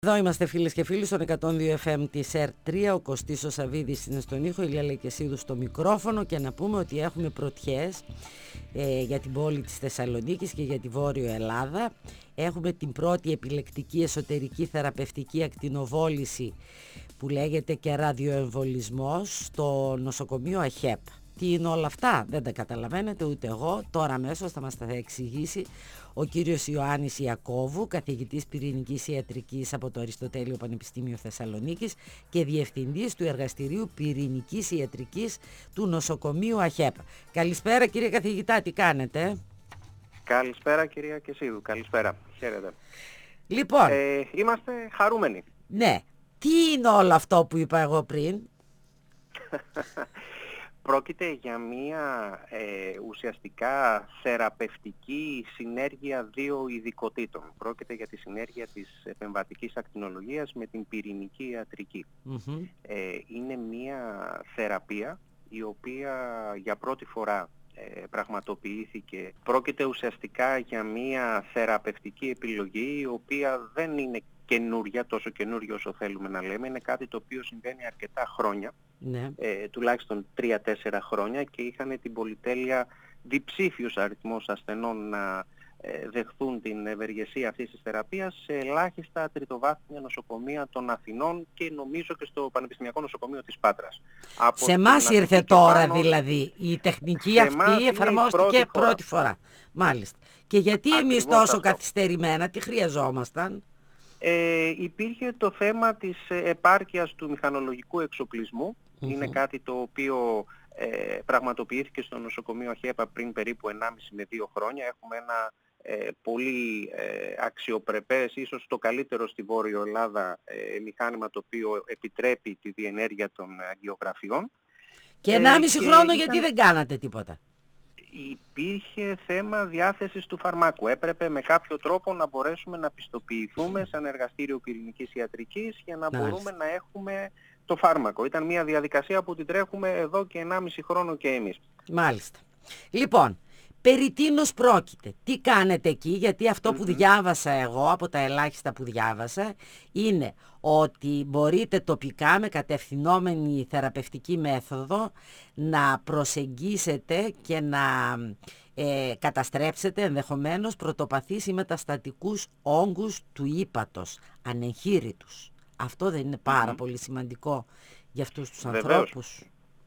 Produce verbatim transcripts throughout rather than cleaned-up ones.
Εδώ είμαστε φίλες και φίλοι στον εκατόν δύο εφ εμ της ΕΡΤ τρία, ο Κωστής ο Σαββίδης είναι στον ήχο, η Ηλία Λεκεσίδου στο μικρόφωνο και να πούμε ότι έχουμε πρωτιές ε, για την πόλη της Θεσσαλονίκης και για τη Βόρειο Ελλάδα. Έχουμε την πρώτη επιλεκτική εσωτερική θεραπευτική ακτινοβόληση που λέγεται και ραδιοεμβολισμός στο νοσοκομείο ΑΧΕΠ. Τι είναι όλα αυτά, δεν τα καταλαβαίνετε ούτε εγώ. Τώρα αμέσως θα μας τα εξηγήσει ο κύριος Ιωάννης Ιακώβου, καθηγητής πυρηνικής ιατρικής από το Αριστοτέλειο Πανεπιστήμιο Θεσσαλονίκης και διευθυντής του Εργαστηρίου Πυρηνικής Ιατρικής του νοσοκομείου ΑΧΕΠ. Καλησπέρα κύριε καθηγητά, τι κάνετε? Καλησπέρα κυρία Κεσίδου, καλησπέρα, χαίρετε. Λοιπόν, ε, είμαστε χαρούμενοι. Ναι, τι είναι όλο αυτό που είπα εγώ πριν? Πρόκειται για μια ε, ουσιαστικά θεραπευτική συνέργεια δύο ειδικοτήτων. Πρόκειται για τη συνέργεια της επεμβατικής ακτινολογίας με την πυρηνική ιατρική. Mm-hmm. Ε, είναι μια θεραπεία η οποία για πρώτη φορά ε, πραγματοποιήθηκε. Πρόκειται ουσιαστικά για μια θεραπευτική επιλογή η οποία δεν είναι καινούρια, τόσο καινούργια όσο θέλουμε να λέμε. Είναι κάτι το οποίο συμβαίνει αρκετά χρόνια. Ναι. Ε, τουλάχιστον τρία τέσσερα χρόνια και είχαν την πολυτέλεια διψήφιος αριθμός ασθενών να ε, δεχθούν την ευεργεσία αυτής της θεραπείας σε ελάχιστα τριτοβάθμια νοσοκομεία των Αθηνών και νομίζω και στο Πανεπιστημιακό Νοσοκομείο της Πάτρας. Από σε εμάς ήρθε τώρα πάνω, δηλαδή η τεχνική αυτή εφαρμόστηκε πρώτη φορά. πρώτη φορά. Μάλιστα. Και γιατί εμείς τόσο αυτό. καθυστερημένα, τι χρειαζόμασταν? Ε, υπήρχε το θέμα της επάρκειας του μηχανολογικού εξοπλισμού. Mm-hmm. Είναι κάτι το οποίο ε, πραγματοποιήθηκε στο νοσοκομείο ΑΧΕΠ πριν περίπου ενάμιση με δύο χρόνια. Έχουμε ένα ε, πολύ ε, αξιοπρεπές, ίσως το καλύτερο στη Βόρειο Ελλάδα ε, μηχάνημα το οποίο επιτρέπει τη διενέργεια των αγγιογραφιών. Και ενάμιση ε, χρόνο και γιατί ήταν... δεν κάνατε τίποτα? Υπήρχε θέμα διάθεσης του φαρμάκου. Έπρεπε με κάποιο τρόπο να μπορέσουμε να πιστοποιηθούμε σαν εργαστήριο πυρηνικής ιατρικής για να Μάλιστα. μπορούμε να έχουμε το φάρμακο. Ήταν μια διαδικασία που την τρέχουμε εδώ και ενάμιση χρόνο και εμείς. Μάλιστα. Λοιπόν, περί τίνος πρόκειται? Τι κάνετε εκεί? Γιατί αυτό που διάβασα εγώ, από τα ελάχιστα που διάβασα, είναι ότι μπορείτε τοπικά με κατευθυνόμενη θεραπευτική μέθοδο να προσεγγίσετε και να ε, καταστρέψετε ενδεχομένως πρωτοπαθείς ή μεταστατικούς όγκους του ύπατος, ανεγχείρητους. Αυτό δεν είναι πάρα mm-hmm. πολύ σημαντικό για αυτούς τους Βεβαίως. ανθρώπους?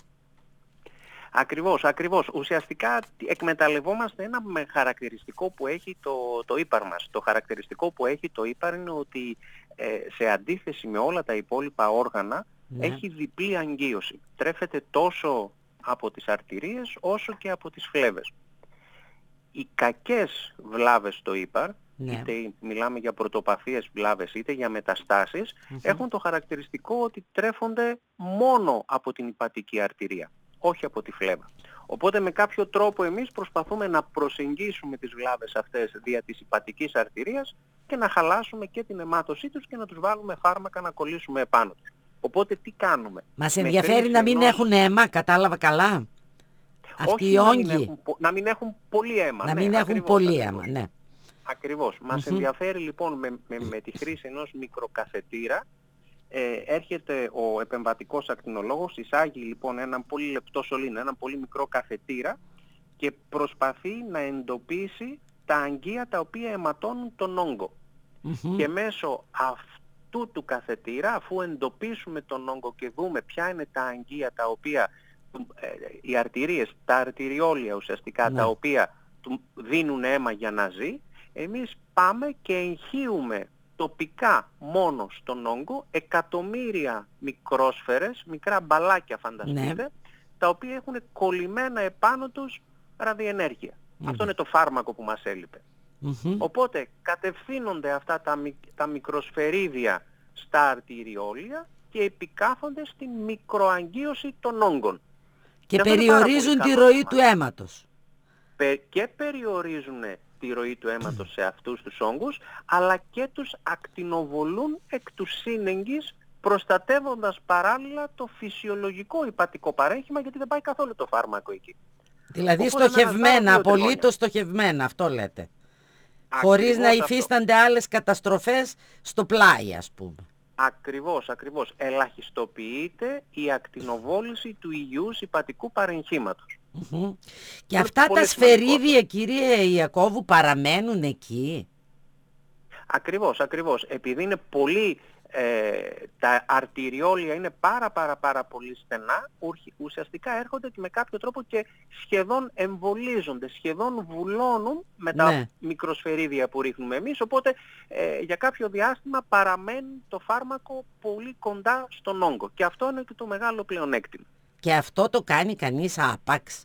Ακριβώς, ακριβώς. Ουσιαστικά εκμεταλλευόμαστε ένα χαρακτηριστικό που έχει το, το ύπαρ μας. Το χαρακτηριστικό που έχει το ύπαρ είναι ότι ε, σε αντίθεση με όλα τα υπόλοιπα όργανα ναι. έχει διπλή αγγείωση. Τρέφεται τόσο από τις αρτηρίες όσο και από τις φλέβες. Οι κακές βλάβες στο ύπαρ, ναι. είτε μιλάμε για πρωτοπαθίες βλάβες είτε για μεταστάσεις, mm-hmm. έχουν το χαρακτηριστικό ότι τρέφονται μόνο από την υπατική αρτηρία, όχι από τη φλέβα. Οπότε με κάποιο τρόπο εμείς προσπαθούμε να προσεγγίσουμε τις βλάβες αυτές δια της υπατικής αρτηρίας και να χαλάσουμε και την αιμάτωσή τους και να τους βάλουμε φάρμακα να κολλήσουμε επάνω τους. Οπότε τι κάνουμε? Μας ενδιαφέρει να μην ενός... έχουν αίμα, κατάλαβα καλά? Αυτοί οι όγκοι. Να μην έχουν, να μην έχουν πολύ αίμα. Να ναι, μην ακριβώς, έχουν πολύ ακριβώς. αίμα, ναι. Ακριβώς. Μας mm-hmm. ενδιαφέρει λοιπόν με, με, με τη χρήση ενός μικροκαθετήρα. Ε, έρχεται ο επεμβατικός ακτινολόγος, εισάγει λοιπόν έναν πολύ λεπτό σωλήνα, έναν πολύ μικρό καθετήρα και προσπαθεί να εντοπίσει τα αγγεία τα οποία αιματώνουν τον όγκο. Mm-hmm. Και μέσω αυτού του καθετήρα, αφού εντοπίσουμε τον όγκο και δούμε ποια είναι τα αγγεία τα οποία, ε, οι αρτηρίες, τα αρτηριόλια ουσιαστικά, mm-hmm. τα οποία του δίνουν αίμα για να ζει, εμείς πάμε και εγχύουμε τοπικά μόνο στον όγκο εκατομμύρια μικρόσφαιρες, μικρά μπαλάκια φανταστείτε, ναι. τα οποία έχουν κολλημένα επάνω τους ραδιενέργεια. Mm-hmm. Αυτό είναι το φάρμακο που μας έλειπε. Mm-hmm. Οπότε κατευθύνονται αυτά τα, τα μικροσφαιρίδια στα αρτηριόλια και επικάθονται στην μικροαγγείωση των όγκων. Και, και περιορίζουν τη ροή του αίματος. Πε, και περιορίζουν τη ροή του αίματος σε αυτούς τους όγκους, αλλά και τους ακτινοβολούν εκ του σύνεγγυς, προστατεύοντας παράλληλα το φυσιολογικό υπατικό παρέχημα, γιατί δεν πάει καθόλου το φάρμακο εκεί. Δηλαδή οπότε στοχευμένα, απολύτως στοχευμένα, αυτό λέτε. Χωρίς να υφίστανται αυτό. Άλλες καταστροφές στο πλάι, ας πούμε. Ακριβώς, ακριβώς. Ελαχιστοποιείται η ακτινοβόληση του υγιούς υπατικού παρεγχήματος. Mm-hmm. Και είναι αυτά τα σφαιρίδια, κύριε Ιακώβου, παραμένουν εκεί? Ακριβώς, ακριβώς. Επειδή είναι πολύ, ε, τα αρτηριόλια είναι πάρα πάρα πάρα πολύ στενά, ουσιαστικά έρχονται και με κάποιο τρόπο και σχεδόν εμβολίζονται, σχεδόν βουλώνουν με τα ναι. μικροσφαιρίδια που ρίχνουμε εμείς, οπότε ε, για κάποιο διάστημα παραμένει το φάρμακο πολύ κοντά στον όγκο. Και αυτό είναι και το μεγάλο πλεονέκτημα. Και αυτό το κάνει κανείς άπαξ?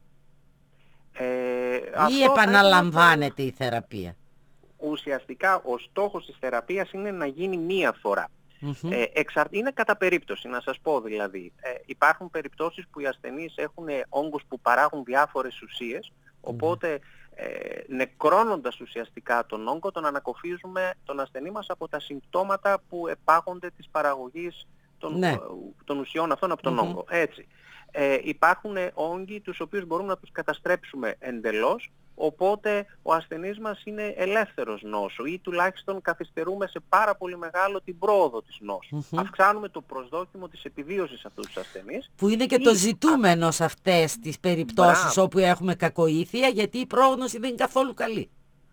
Ε, ή επαναλαμβάνεται το... η θεραπεία? Ουσιαστικά ο στόχος της θεραπείας είναι να γίνει μία φορά. Mm-hmm. Ε, εξαρ... Είναι κατά περίπτωση, να σας πω δηλαδή. Ε, υπάρχουν περιπτώσεις που οι ασθενείς έχουν όγκους που παράγουν διάφορες ουσίες, οπότε ε, νεκρώνοντας ουσιαστικά τον όγκο, τον ανακοφίζουμε τον ασθενή μας από τα συμπτώματα που επάγονται της παραγωγής των, ναι. των ουσιών αυτών από τον mm-hmm. όγκο. Έτσι. Ε, υπάρχουν όγκοι τους οποίους μπορούμε να τους καταστρέψουμε εντελώς, οπότε ο ασθενής μας είναι ελεύθερος νόσου ή τουλάχιστον καθυστερούμε σε πάρα πολύ μεγάλο την πρόοδο της νόσου. Mm-hmm. Αυξάνουμε το προσδόκιμο της επιβίωσης αυτού του ασθενείς. Που είναι και ή... το ζητούμενο σε αυτές τις περιπτώσεις Μπράβο. Όπου έχουμε κακοήθεια, γιατί η πρόγνωση δεν είναι καθόλου καλή.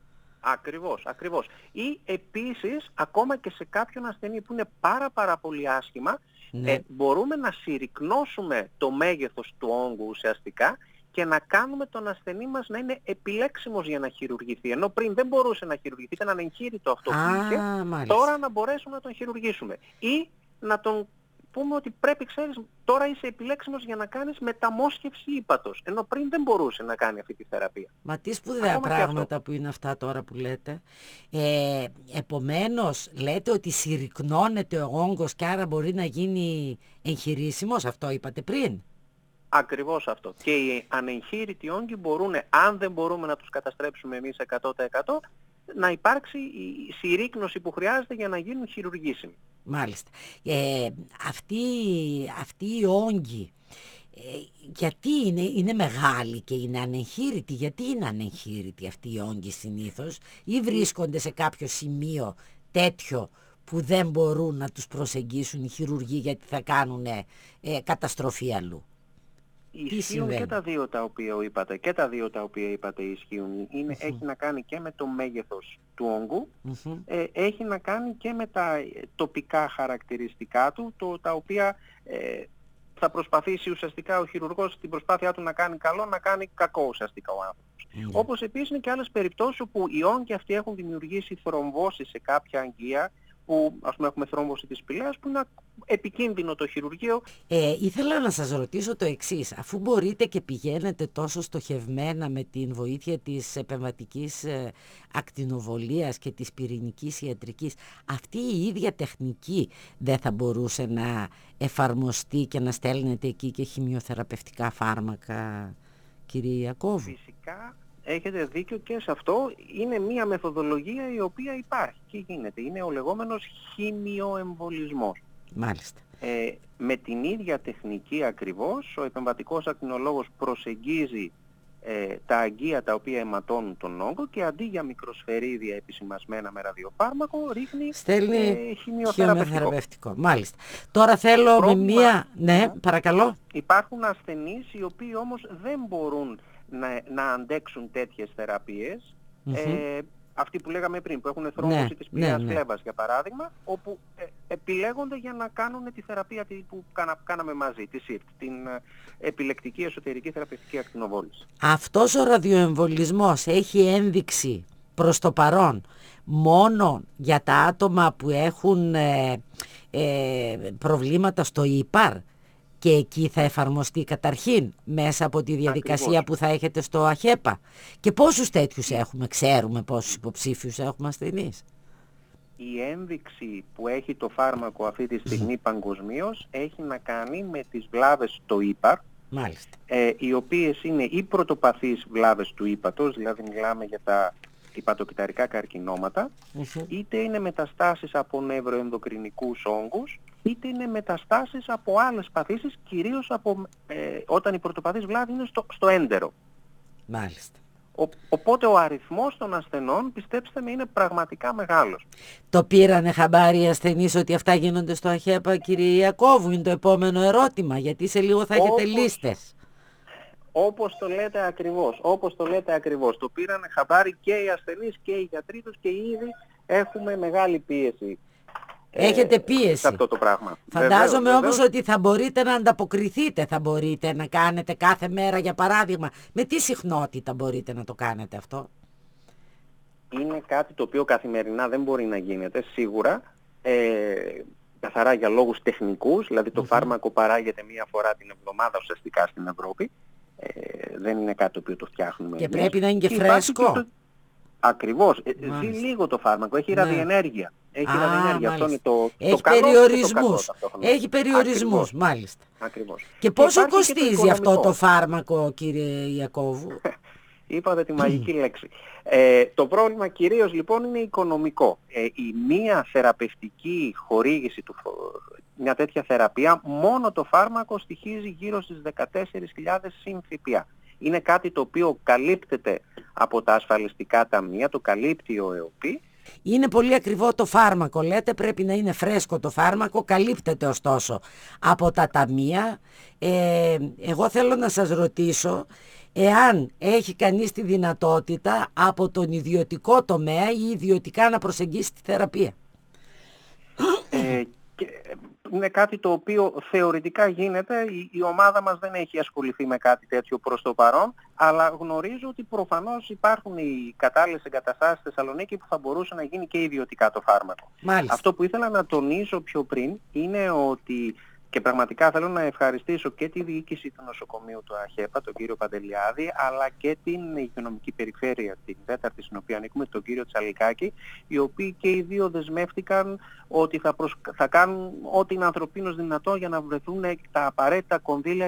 Ακριβώς, ακριβώς. Ή επίσης ακόμα και σε κάποιον ασθενή που είναι πάρα πάρα πολύ άσχημα, ναι. ε, μπορούμε να συρρυκνώσουμε το μέγεθος του όγκου ουσιαστικά και να κάνουμε τον ασθενή μας να είναι επιλέξιμος για να χειρουργηθεί. Ενώ πριν δεν μπορούσε να χειρουργηθεί, ήταν ανεγχείρητο αυτό που είχε, μάλιστα. Τώρα να μπορέσουμε να τον χειρουργήσουμε. Ή να τον πούμε ότι πρέπει, ξέρεις, τώρα είσαι επιλέξιμος για να κάνεις μεταμόσχευση ύπατος. Ενώ πριν δεν μπορούσε να κάνει αυτή τη θεραπεία. Μα τι σπουδαία πράγματα που είναι αυτά τώρα που λέτε. Ε, επομένως, λέτε ότι συρρυκνώνεται ο όγκος και άρα μπορεί να γίνει εγχειρήσιμος, αυτό είπατε πριν. Ακριβώς αυτό. Και οι ανεγχείρητοι όγκοι μπορούν, αν δεν μπορούμε να τους καταστρέψουμε εμείς εκατό τοις εκατό, να υπάρξει η συρρύκνωση που χρειάζεται για να γίνουν χειρουργήσιμοι. Μάλιστα. Ε, αυτοί, αυτοί οι όγκοι, ε, γιατί είναι, είναι μεγάλοι και είναι ανεγχείρητοι? Γιατί είναι ανεγχείρητοι αυτοί οι όγκοι συνήθως? Ή βρίσκονται σε κάποιο σημείο τέτοιο που δεν μπορούν να τους προσεγγίσουν οι χειρουργοί γιατί θα κάνουν ε, καταστροφή αλλού? Ισχύουν και τα δύο τα οποία είπατε, και τα δύο τα οποία είπατε ισχύουν. Είναι, mm-hmm. Έχει να κάνει και με το μέγεθος του όγκου, mm-hmm. ε, έχει να κάνει και με τα τοπικά χαρακτηριστικά του, το, τα οποία ε, θα προσπαθήσει ουσιαστικά ο χειρουργός στην προσπάθειά του να κάνει καλό, να κάνει κακό ουσιαστικά ο άνθρωπος. Mm-hmm. Όπως επίσης είναι και άλλες περιπτώσεις όπου οι όγκοι αυτοί έχουν δημιουργήσει θρομβώσεις σε κάποια αγγεία, που ας πούμε έχουμε θρόμβωση της σπηλαίας, που είναι επικίνδυνο το χειρουργείο. Ε, ήθελα να σας ρωτήσω το εξής. Αφού μπορείτε και πηγαίνετε τόσο στοχευμένα με την βοήθεια της επεμβατικής ε, ακτινοβολίας και της πυρηνικής ιατρικής, αυτή η ίδια τεχνική δεν θα μπορούσε να εφαρμοστεί και να στέλνετε εκεί και χημειοθεραπευτικά φάρμακα, κύριε Ιακώβου? Φυσικά. Έχετε δίκιο και σε αυτό. Είναι μια μεθοδολογία η οποία υπάρχει και γίνεται. Είναι ο λεγόμενος χημειοεμβολισμός. Μάλιστα. Ε, με την ίδια τεχνική ακριβώς, ο επεμβατικός ακτινολόγος προσεγγίζει ε, τα αγγεία τα οποία αιματώνουν τον όγκο και αντί για μικροσφαιρίδια επισημασμένα με ραδιοφάρμακο ρίχνει Στέλνει ε, χημειοθεραπευτικό. χημειοθεραπευτικό. Μάλιστα. Τώρα θέλω πρόβλημα, με μία... Ναι, παρακαλώ. Υπάρχουν ασθενείς οι οποίοι όμως δεν μπορούν Να, να αντέξουν τέτοιες θεραπείες, mm-hmm. ε, αυτοί που λέγαμε πριν, που έχουν θρόμβωση ναι, της πηγαίας ναι, φλέβας ναι. για παράδειγμα, όπου ε, επιλέγονται για να κάνουν τη θεραπεία που κάνα, κάναμε μαζί, τη σι άι αρ τι, την ε, επιλεκτική εσωτερική θεραπευτική ακτινοβόληση. Αυτός ο ραδιοεμβολισμός έχει ένδειξη προς το παρόν μόνο για τα άτομα που έχουν ε, ε, προβλήματα στο ύπαρ? Και εκεί θα εφαρμοστεί καταρχήν μέσα από τη διαδικασία Ακριβώς. που θα έχετε στο ΑΧΕΠΑ? Και πόσους τέτοιους έχουμε, ξέρουμε πόσους υποψήφιους έχουμε ασθενείς? Η ένδειξη που έχει το φάρμακο αυτή τη στιγμή παγκοσμίως έχει να κάνει με τις βλάβες στο ύπαρ, Μάλιστα. Ε, οι οποίες είναι οι πρωτοπαθείς βλάβες του ύπατος, δηλαδή μιλάμε για τα υπατοκυταρικά καρκινώματα, mm-hmm. είτε είναι μεταστάσεις από νευροενδοκρινικούς όγκους, είτε είναι μεταστάσεις από άλλες παθήσεις, κυρίως από, ε, όταν η πρωτοπαθής βλάβη είναι στο, στο έντερο. Μάλιστα. Ο, οπότε ο αριθμός των ασθενών, πιστέψτε με, είναι πραγματικά μεγάλος. Το πήρανε χαμπάρι οι ασθενείς ότι αυτά γίνονται στο ΑΧΕΠΑ, κύριε Ιακώβου? Είναι το επόμενο ερώτημα, γιατί σε λίγο θα έχετε Όπως... λίστες. Όπως το λέτε ακριβώς, όπως το λέτε ακριβώς. Το πήρανε χαμπάρι και οι ασθενείς και οι γιατροί τους και ήδη έχουμε μεγάλη πίεση. Έχετε πίεση. Σε αυτό το πράγμα. Φαντάζομαι βεβαίως, όμως βεβαίως. ότι θα μπορείτε να ανταποκριθείτε, θα μπορείτε να κάνετε κάθε μέρα, για παράδειγμα. Με τι συχνότητα μπορείτε να το κάνετε αυτό? Είναι κάτι το οποίο καθημερινά δεν μπορεί να γίνεται σίγουρα. Ε, καθαρά για λόγους τεχνικούς, δηλαδή το mm-hmm. φάρμακο παράγεται μία φορά την εβδομάδα ουσιαστικά στην Ευρώπη. Ε, δεν είναι κάτι το οποίο το φτιάχνουμε και εμείς. Πρέπει να είναι και, και φρέσκο. Το... Ακριβώς. Ε, ζει λίγο το φάρμακο. Έχει ναι. ραδιενέργεια. Έχει Α, ραδιενέργεια. Αυτό είναι το, Έχει το καλό περιορισμούς. Και το κακό, Έχει περιορισμούς, Ακριβώς. μάλιστα. Ακριβώς. Και πόσο και κοστίζει το αυτό το φάρμακο, κύριε Ιακώβου? Είπατε τη μαγική λέξη. Ε, το πρόβλημα κυρίως λοιπόν είναι οικονομικό. Ε, η μία θεραπευτική χορήγηση, του, μια τέτοια θεραπεία, μόνο το φάρμακο στοιχίζει γύρω στις δεκατέσσερις χιλιάδες συν ΦΠΑ. Είναι κάτι το οποίο καλύπτεται από τα ασφαλιστικά ταμεία, το καλύπτει ο ΕΟΠΗ. Είναι πολύ ακριβό το φάρμακο, λέτε, πρέπει να είναι φρέσκο το φάρμακο, καλύπτεται ωστόσο από τα ταμεία. Ε, εγώ θέλω να σας ρωτήσω, εάν έχει κανείς τη δυνατότητα από τον ιδιωτικό τομέα ή ιδιωτικά να προσεγγίσει τη θεραπεία. Ε, και είναι κάτι το οποίο θεωρητικά γίνεται. Η, η ομάδα μας δεν έχει ασχοληθεί με κάτι τέτοιο προς το παρόν, αλλά γνωρίζω ότι προφανώς υπάρχουν οι κατάλληλες εγκαταστάσεις στη Θεσσαλονίκη που θα μπορούσε να γίνει και ιδιωτικά το φάρμακο. Μάλιστα. Αυτό που ήθελα να τονίσω πιο πριν είναι ότι, και πραγματικά θέλω να ευχαριστήσω και τη διοίκηση του νοσοκομείου του ΑΧΕΠΑ, τον κύριο Παντελιάδη, αλλά και την υγειονομική περιφέρεια, την τέταρτη στην οποία ανήκουμε, τον κύριο Τσαλικάκη, οι οποίοι και οι δύο δεσμεύτηκαν ότι θα, προσ... θα κάνουν ό,τι είναι ανθρωπίνως δυνατό για να βρεθούν τα απαραίτητα κονδύλια